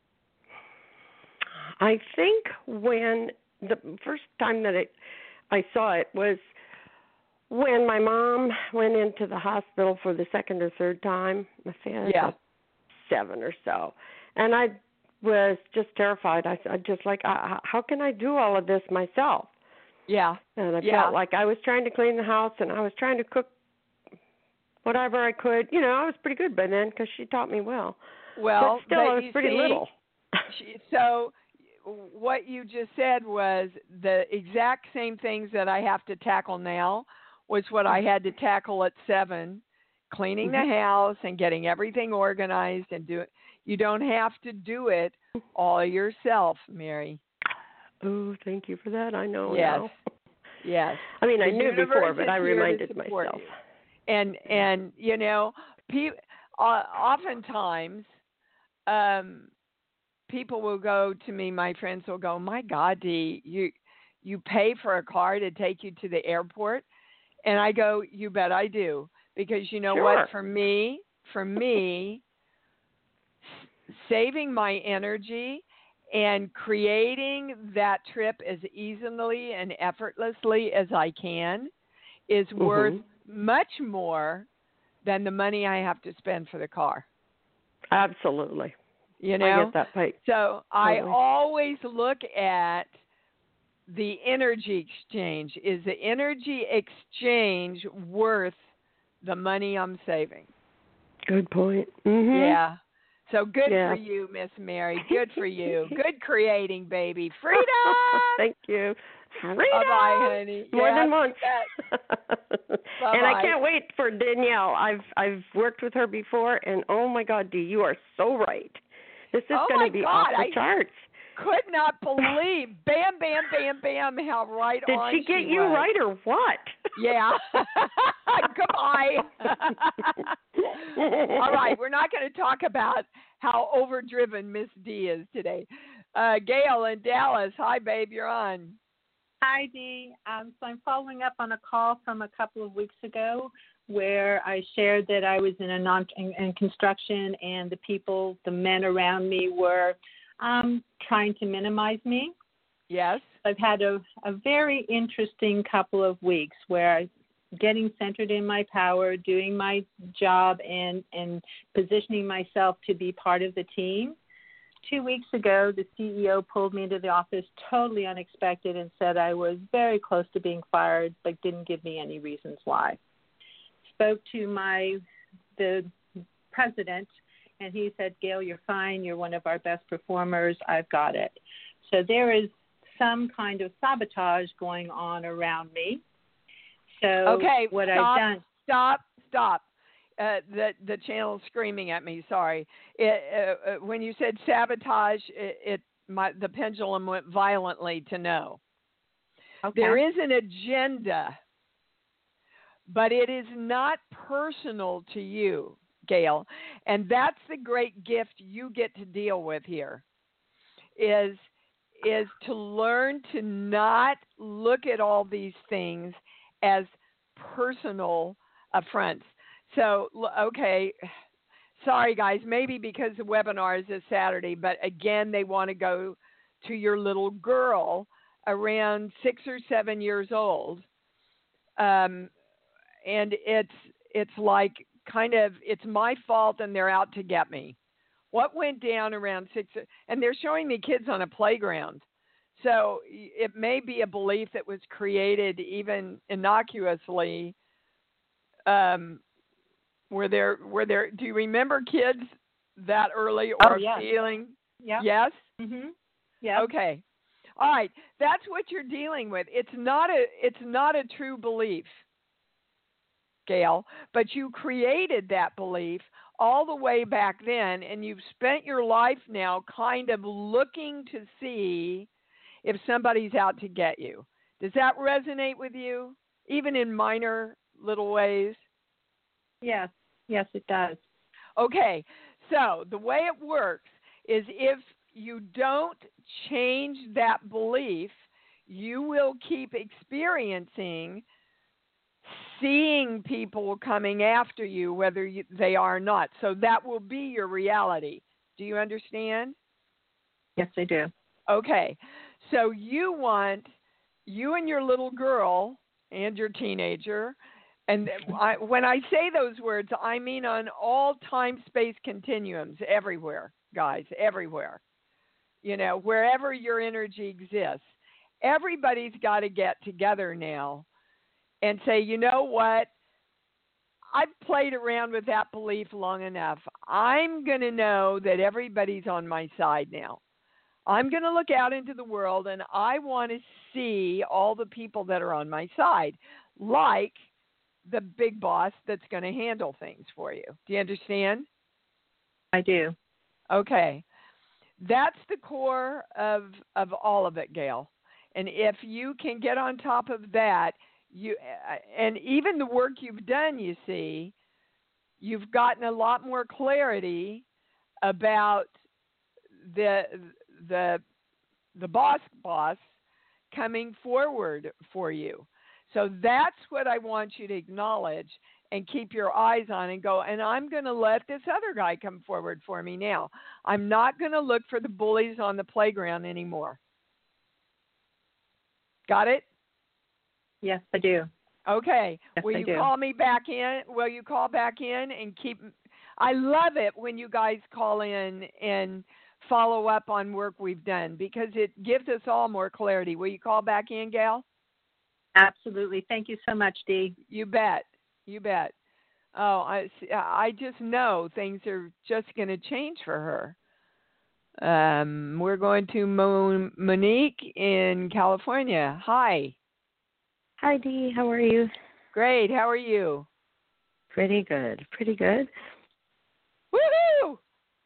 I think when the first time that it, I saw it was when my mom went into the hospital for the second or third time. I think I was yeah. like seven or so. And I was just terrified. I, I just like, I, how can I do all of this myself? Yeah. And I yeah. felt like I was trying to clean the house and I was trying to cook whatever I could. You know, I was pretty good by then because she taught me well. Well, but still, but I was you pretty see, little. she, so what you just said was the exact same things that I have to tackle now was what I had to tackle at seven, cleaning mm-hmm. the house and getting everything organized and do it. You don't have to do it all yourself, Mary. Oh, thank you for that. I know yes. now. Yes. I mean, I the knew before, but I reminded myself. You. And, and you know, pe- uh, oftentimes um, people will go to me, my friends will go, my God, Dee, you, you pay for a car to take you to the airport? And I go, you bet I do. Because you know sure. what, for me, for me, saving my energy and creating that trip as easily and effortlessly as I can is mm-hmm. worth much more than the money I have to spend for the car. Absolutely. You know? I get that right. So totally. I always look at the energy exchange. Is the energy exchange worth the money I'm saving? Good point. Mm-hmm. Yeah. So good Yeah. for you, Miss Mary. Good for you. Good creating, baby. Freedom. Thank you. Freedom. Bye-bye, honey. More Yeah, than once. And I can't wait for Danielle. I've I've worked with her before, and oh my God, Dee, you are so right. This is oh going to be God, off the I charts. Could not believe, bam, bam, bam, bam, how right Did on she get she you was. right or what? Yeah. Goodbye. All right, we're not going to talk about how overdriven Miss D is today. Uh, Gail in Dallas. Hi, babe. You're on. Hi, Dee. Um, so I'm following up on a call from a couple of weeks ago where I shared that I was in a non in, in construction and the people, the men around me were um, trying to minimize me. Yes. I've had a, a very interesting couple of weeks where I'm getting centered in my power, doing my job, and, and positioning myself to be part of the team. Two weeks ago, the C E O pulled me into the office totally unexpected and said I was very close to being fired, but didn't give me any reasons why. Spoke to my the president, and he said, Gail, you're fine. You're one of our best performers. I've got it. So there is some kind of sabotage going on around me. So okay, what stop, I've done. Stop, stop. Uh, the the channel's screaming at me. Sorry. It, uh, uh, when you said sabotage, it, it my, the pendulum went violently to no. Okay. There is an agenda, but it is not personal to you, Gail, and that's the great gift you get to deal with here. Is is to learn to not look at all these things as personal affronts. So, okay, sorry, guys, maybe because the webinar is this Saturday, but again, they want to go to your little girl around six or seven years old. Um, and it's it's like kind of, it's my fault and they're out to get me. What went down around six, and they're showing me kids on a playground. So it may be a belief that was created even innocuously. Um, were there, were there, do you remember kids that early or oh, yes. feeling? Yeah. Yes? Mm-hmm. Yeah. Okay. All right. That's what you're dealing with. It's not a, it's not a true belief, Gail, but you created that belief all the way back then, and you've spent your life now kind of looking to see if somebody's out to get you. Does that resonate with you, even in minor little ways? Yes. Yes, it does. Okay. So the way it works is if you don't change that belief, you will keep experiencing seeing people coming after you, whether you, they are or not. So that will be your reality. Do you understand? Yes, I do. Okay. So you want, you and your little girl and your teenager, and I, when I say those words, I mean on all time-space continuums, everywhere, guys, everywhere. You know, wherever your energy exists. Everybody's got to get together now and say, you know what? I've played around with that belief long enough. I'm going to know that everybody's on my side now. I'm going to look out into the world, and I want to see all the people that are on my side, like the big boss that's going to handle things for you. Do you understand? I do. Okay. That's the core of, of all of it, Gail. And if you can get on top of that, you and even the work you've done, you see, you've gotten a lot more clarity about the the the boss boss coming forward for you. So that's what I want you to acknowledge and keep your eyes on and go, and I'm going to let this other guy come forward for me now. I'm not going to look for the bullies on the playground anymore. Got it? Yes, I do. Okay. Yes, Will I you do. call me back in? Will you call back in and keep I love it when you guys call in and follow up on work we've done because it gives us all more clarity. Will you call back in, Gal? Absolutely. Thank you so much, Dee. You bet. You bet. Oh, I see- I just know things are just going to change for her. Um, we're going to Mo- Monique in California. Hi. Hi, Dee. How are you? Great. How are you? Pretty good. Pretty good. Woohoo!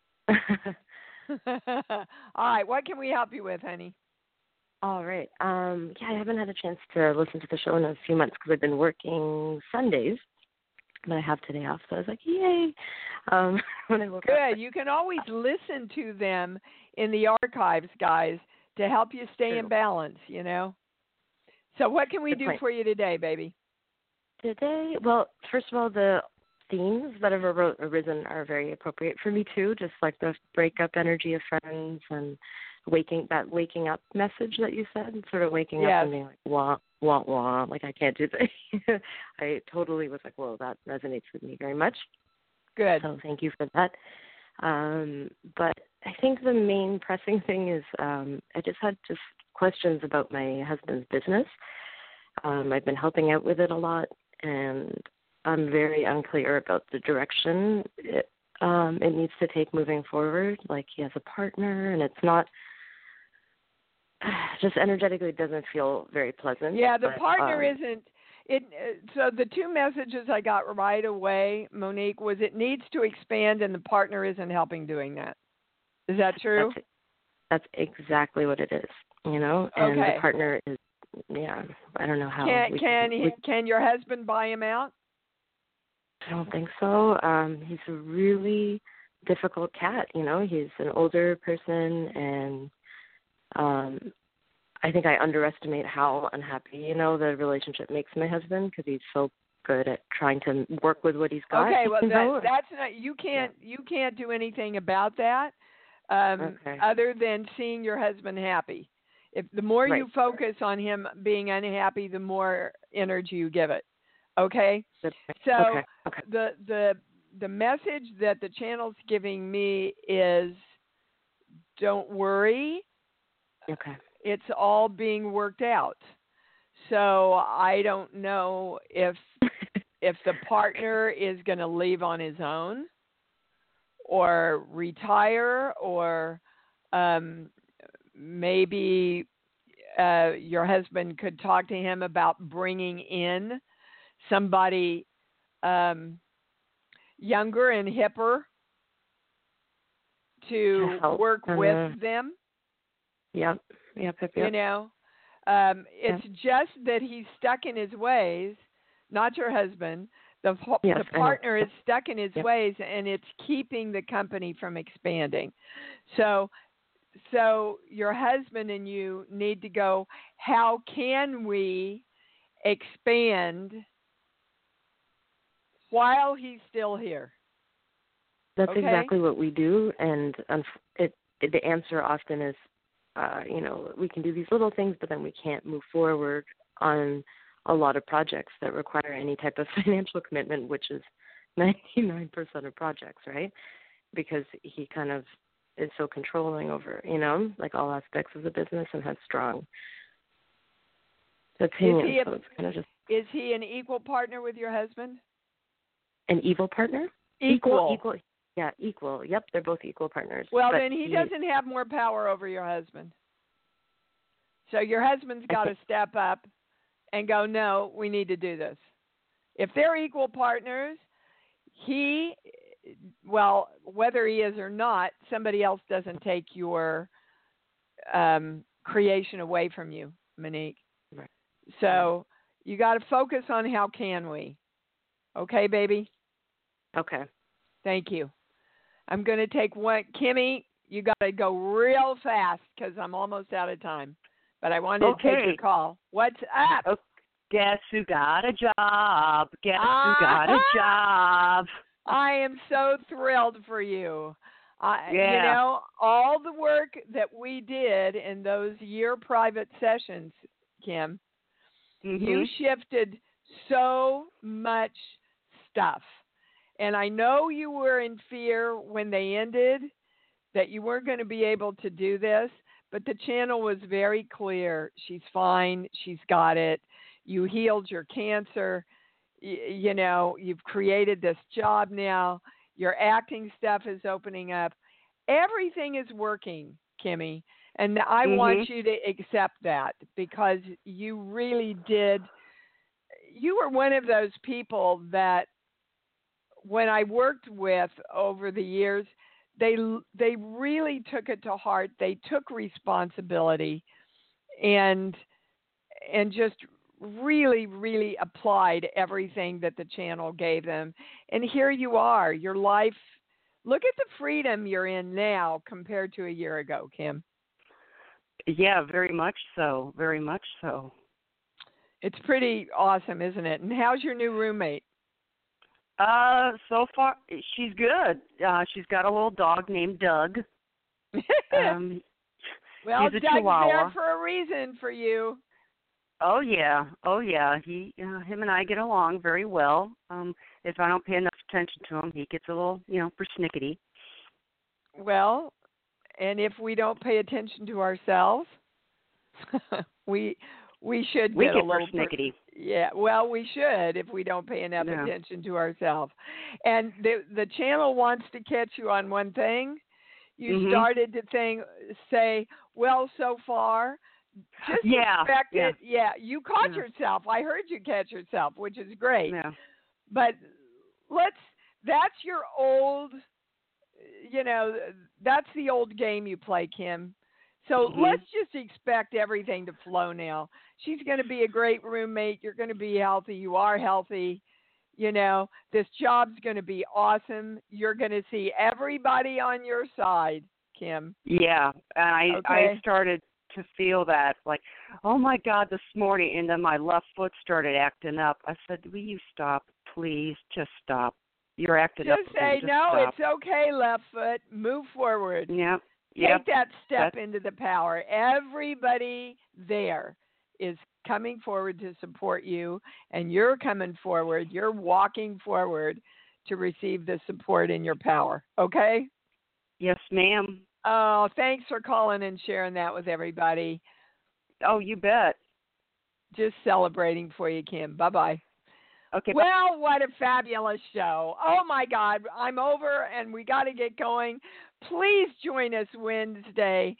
All right. What can we help you with, honey? All right. Um, yeah, I haven't had a chance to listen to the show in a few months because I've been working Sundays, but I have today off, so I was like, yay! Um, when I woke Good. up. You can always listen to them in the archives, guys, to help you stay True. in balance. You know. So, what can we Good do point. for you today, baby? Today, well, first of all, the themes that have ar- arisen are very appropriate for me too, just like the breakup energy of friends and waking that waking up message that you said, sort of waking Yes. up and being like wah wah wah, like I can't do this. I totally was like, whoa, that resonates with me very much. Good. So thank you for that. Um, but I think the main pressing thing is um, I just had just questions about my husband's business. Um, I've been helping out with it a lot, and I'm very unclear about the direction it, um, it needs to take moving forward. Like he has a partner, and it's not just energetically doesn't feel very pleasant. Yeah, the but, partner um, isn't. It. uh, So the two messages I got right away, Monique, was it needs to expand, and the partner isn't helping doing that. Is that true? That's, that's exactly what it is. You know, and Okay. the partner is. Yeah, I don't know how. Can we can can, he, we, can your husband buy him out? I don't think so. Um, he's a really difficult cat. You know, he's an older person, and um, I think I underestimate how unhappy, you know, the relationship makes my husband because he's so good at trying to work with what he's got. Okay, well you know? that, that's not. You can't you can't do anything about that, um, Okay. other than seeing your husband happy. If the more Right. you focus on him being unhappy, the more energy you give it. Okay. Good. So Okay. Okay. the the the message that the channel's giving me is, don't worry. Okay. It's all being worked out. So I don't know if if the partner is going to leave on his own or retire, or um, maybe uh, your husband could talk to him about bringing in somebody um, younger and hipper to To help, work uh, with them. Yep. Yep. Yep. You Yep. know, um, it's just that he's stuck in his ways, not your husband. The, Yes, the I know. partner is stuck in his Yep. ways, and it's keeping the company from expanding. So, so your husband and you need to go, how can we expand while he's still here? That's Okay? exactly what we do, and um, it, it the answer often is, uh, you know, we can do these little things, but then we can't move forward on a lot of projects that require any type of financial commitment, which is ninety-nine percent of projects, right? Because he kind of is so controlling over, you know, like all aspects of the business and has strong opinions. Is he, a, so it's kind of just is he an equal partner with your husband? an evil partner? Equal. Equal. Yeah, equal. Yep, they're both equal partners. Well, but then he, doesn't have more power over your husband. So your husband's got to step up and go, no, we need to do this. If they're equal partners, he, well, whether he is or not, somebody else doesn't take your um, creation away from you, Monique. Right. So you got to focus on how can we. Okay, baby? Okay. Thank you. I'm going to take one. Kimmy, you got to go real fast because I'm almost out of time. But I wanted Okay. to take your call. What's up? Oh, guess who got a job? Guess Ah! who got a job? I am so thrilled for you. Uh, Yeah. You know, all the work that we did in those year private sessions, Kim, Mm-hmm. you shifted so much stuff. And I know you were in fear when they ended that you weren't going to be able to do this, but the channel was very clear. She's fine. She's got it. You healed your cancer. y- you know, you've created this job now. Your acting stuff is opening up. Everything is working, Kimmy. And I Mhm. want you to accept that because you really did. You were one of those people that when I worked with over the years, they they really took it to heart. They took responsibility and and just really, really applied everything that the channel gave them. And here you are, your life. Look at the freedom you're in now compared to a year ago, Kim. Yeah, very much so. Very much so. It's pretty awesome, isn't it? And how's your new roommate? Uh, so far she's good. Uh, she's got a little dog named Doug. Um, well, he's a Doug's Chihuahua. there for a reason for you. Oh yeah, oh yeah. He, uh, him and I get along very well. Um, if I don't pay enough attention to him, he gets a little, you know, persnickety. Well, and if we don't pay attention to ourselves, we we should We get, get a little persnickety. Per- yeah, well, we should if we don't pay enough Yeah. attention to ourselves. And the the channel wants to catch you on one thing. You Mhm. started to think, say, well, so far. Just Yeah, expect yeah. it. Yeah, you caught Yeah. yourself. I heard you catch yourself, which is great. Yeah. But let's, that's your old, you know, that's the old game you play, Kim. So Mhm. let's just expect everything to flow now. She's going to be a great roommate. You're going to be healthy. You are healthy. You know, this job's going to be awesome. You're going to see everybody on your side, Kim. Yeah, and I Okay. I started to feel that, like, oh my God, this morning, and then my left foot started acting up. I said, will you stop, please? Just stop. You're acting up. Just say, Just no, stop. it's okay, left foot. Move forward. Yeah. Take Yep. that step That's- into the power. Everybody there is coming forward to support you, and you're coming forward. You're walking forward to receive the support in your power. Okay? Yes, ma'am. Oh, thanks for calling and sharing that with everybody. Oh, you bet. Just celebrating for you, Kim. Bye-bye. Okay. Well, what a fabulous show. Oh, my God. I'm over, and we got to get going. Please join us Wednesday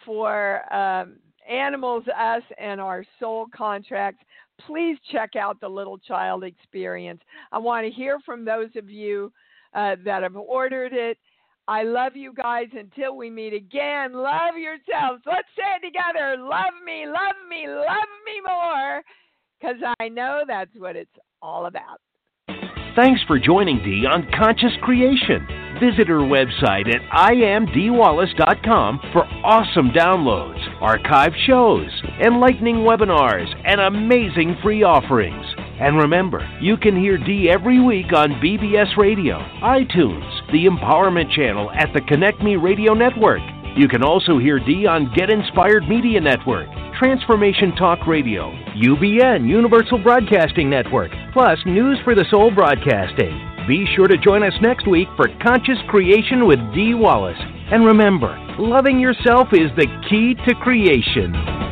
for um, Animals, Us, and Our Soul Contracts. Please check out the Little Child Experience. I want to hear from those of you uh, that have ordered it. I love you guys. Until we meet again, love yourselves. Let's say it together. Love me, love me, love me more, because I know that's what it's all about. Thanks for joining Dee on Conscious Creation. Visit her website at I am dee wallace dot com for awesome downloads, archived shows, enlightening webinars, and amazing free offerings. And remember, you can hear Dee every week on B B S Radio, iTunes, the Empowerment Channel at the Connect Me Radio Network. You can also hear Dee on Get Inspired Media Network, Transformation Talk Radio, U B N Universal Broadcasting Network, plus News for the Soul Broadcasting. Be sure to join us next week for Conscious Creation with Dee Wallace. And remember, loving yourself is the key to creation.